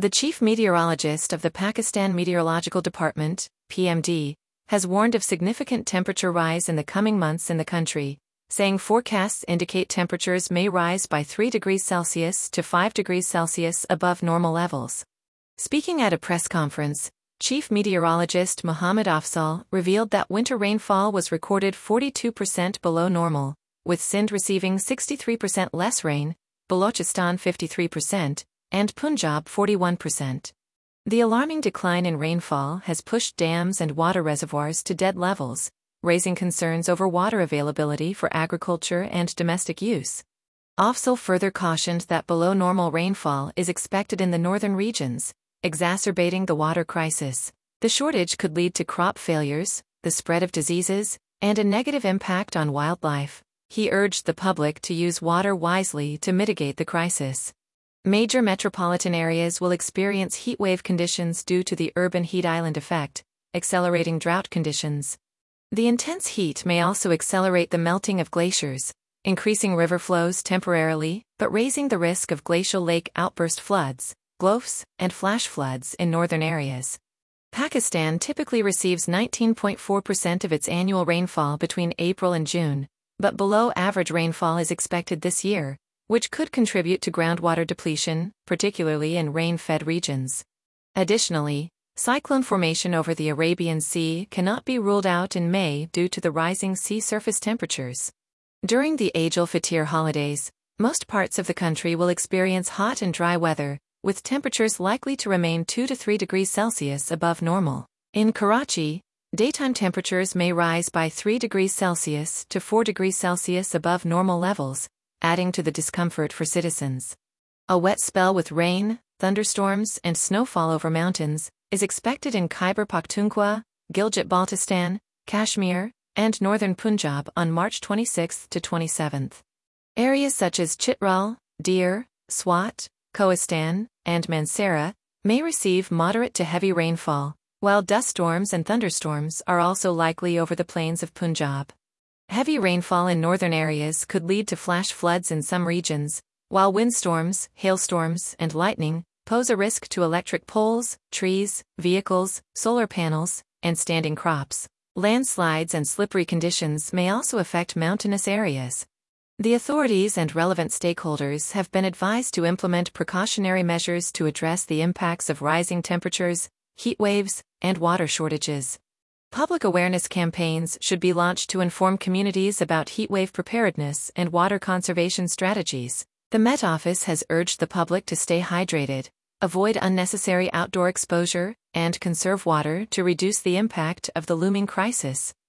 The chief meteorologist of the Pakistan Meteorological Department, PMD, has warned of significant temperature rise in the coming months in the country, saying forecasts indicate temperatures may rise by 3 degrees Celsius to 5 degrees Celsius above normal levels. Speaking at a press conference, Chief Meteorologist Muhammad Afzal revealed that winter rainfall was recorded 42% below normal, with Sindh receiving 63% less rain, Balochistan 53%, and Punjab 41%. The alarming decline in rainfall has pushed dams and water reservoirs to dead levels, raising concerns over water availability for agriculture and domestic use. Afzal further cautioned that below normal rainfall is expected in the northern regions, exacerbating the water crisis. The shortage could lead to crop failures, the spread of diseases, and a negative impact on wildlife. He urged the public to use water wisely to mitigate the crisis. Major metropolitan areas will experience heatwave conditions due to the urban heat island effect, accelerating drought conditions. The intense heat may also accelerate the melting of glaciers, increasing river flows temporarily, but raising the risk of glacial lake outburst floods, GLOFs, and flash floods in northern areas. Pakistan typically receives 19.4% of its annual rainfall between April and June, but below average rainfall is expected this year, which could contribute to groundwater depletion, particularly in rain-fed regions. Additionally, cyclone formation over the Arabian Sea cannot be ruled out in May due to the rising sea surface temperatures. During the Eid al-Fitr holidays, most parts of the country will experience hot and dry weather, with temperatures likely to remain 2 to 3 degrees Celsius above normal. In Karachi, daytime temperatures may rise by 3 degrees Celsius to 4 degrees Celsius above normal levels, adding to the discomfort for citizens. A wet spell with rain, thunderstorms, and snowfall over mountains is expected in Khyber Pakhtunkhwa, Gilgit-Baltistan, Kashmir, and northern Punjab on March 26 to 27. Areas such as Chitral, Dir, Swat, Kohistan, and Mansehra may receive moderate to heavy rainfall, while dust storms and thunderstorms are also likely over the plains of Punjab. Heavy rainfall in northern areas could lead to flash floods in some regions, while windstorms, hailstorms, and lightning pose a risk to electric poles, trees, vehicles, solar panels, and standing crops. Landslides and slippery conditions may also affect mountainous areas. The authorities and relevant stakeholders have been advised to implement precautionary measures to address the impacts of rising temperatures, heat waves, and water shortages. Public awareness campaigns should be launched to inform communities about heatwave preparedness and water conservation strategies. The Met Office has urged the public to stay hydrated, avoid unnecessary outdoor exposure, and conserve water to reduce the impact of the looming crisis.